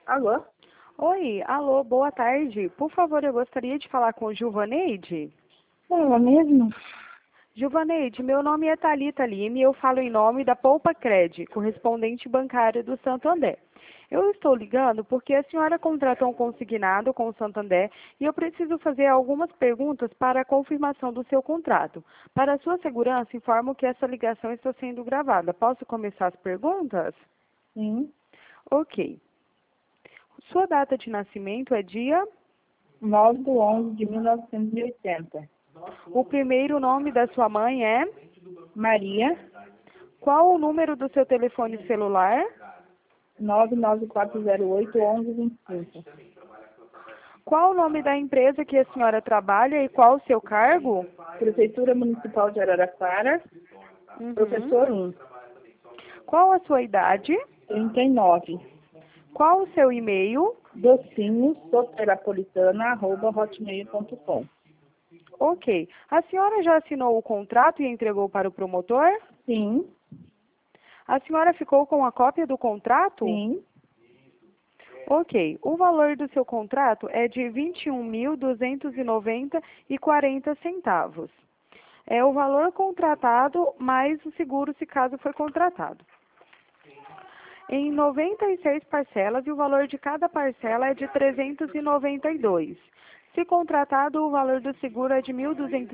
Alô? Oi, alô, boa tarde. Por favor, eu gostaria de falar com Gilvaneide. Ela mesmo? Gilvaneide, meu nome é Thalita Lima e eu falo em nome da Poupa Cred, correspondente bancária do Santander. Eu estou ligando porque a senhora contratou um consignado com o Santander e eu preciso fazer algumas perguntas para a confirmação do seu contrato. Para a sua segurança, informo que essa ligação está sendo gravada. Posso começar as perguntas? Sim. Ok. Sua data de nascimento é dia? 9/11/1980. O primeiro nome da sua mãe é? Maria, Qual o número do seu telefone celular? 99408-1125. Qual o nome da empresa que a senhora trabalha e qual o seu cargo? Prefeitura Municipal de Araraquara, Uhum. professor 1. Qual a sua idade? 39. Qual o seu e-mail? docinho.soterapolitana@hotmail.com. Ok. A senhora já assinou o contrato e entregou para o promotor? Sim, A senhora ficou com a cópia do contrato? sim, Ok. O valor do seu contrato é de R$ 21.290,40. É o valor contratado mais o seguro, se caso for contratado. Em 96 parcelas e o valor de cada parcela é de R$ 392. Se contratado, o valor do seguro é de R$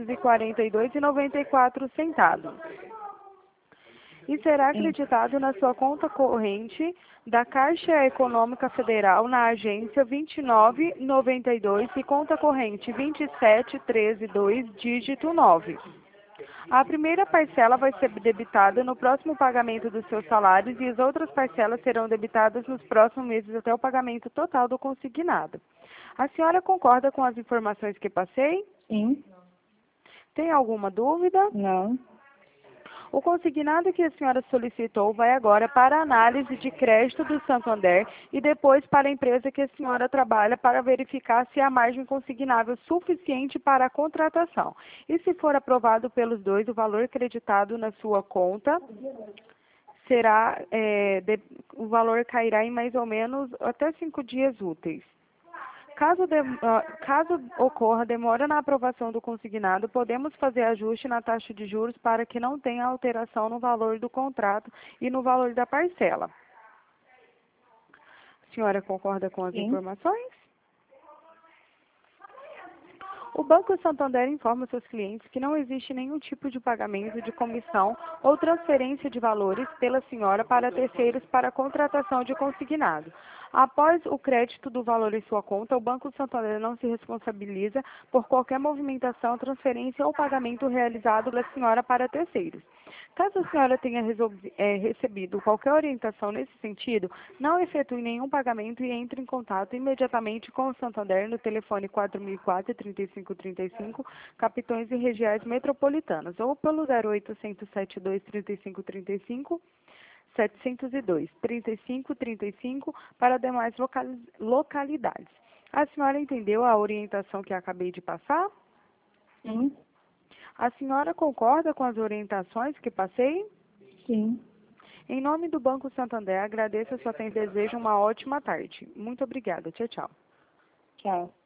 1.242,94. E será sim. acreditado na sua conta corrente da Caixa Econômica Federal na agência 2992 e conta corrente 27132, dígito 9. A primeira parcela vai ser debitada no próximo pagamento dos seus salários e as outras parcelas serão debitadas nos próximos meses até o pagamento total do consignado. A senhora concorda com as informações que passei? Sim, Tem alguma dúvida? não, O consignado que a senhora solicitou vai agora para a análise de crédito do Santander e depois para a empresa que a senhora trabalha para verificar se há margem consignável suficiente para a contratação. E se for aprovado pelos dois, o valor creditado na sua conta será, o valor cairá em mais ou menos até 5 dias úteis. Caso ocorra demora na aprovação do consignado, podemos fazer ajuste na taxa de juros para que não tenha alteração no valor do contrato e no valor da parcela. A senhora concorda com as sim. informações? O Banco Santander informa seus clientes que não existe nenhum tipo de pagamento de comissão ou transferência de valores pela senhora para terceiros para contratação de consignado. Após o crédito do valor em sua conta, o Banco Santander não se responsabiliza por qualquer movimentação, transferência ou pagamento realizado pela senhora para terceiros. Caso a senhora tenha recebido qualquer orientação nesse sentido, não efetue nenhum pagamento e entre em contato imediatamente com o Santander no telefone 4004-3535, capitões e regiões metropolitanas, ou pelo 0800 72 3535, 702 3535 para demais localidades. A senhora entendeu a orientação que acabei de passar? Sim, A senhora concorda com as orientações que passei? sim. Em nome do Banco Santander, agradeço a sua atenção e desejo uma ótima tarde. Muito obrigada. Tchau, tchau. Tchau.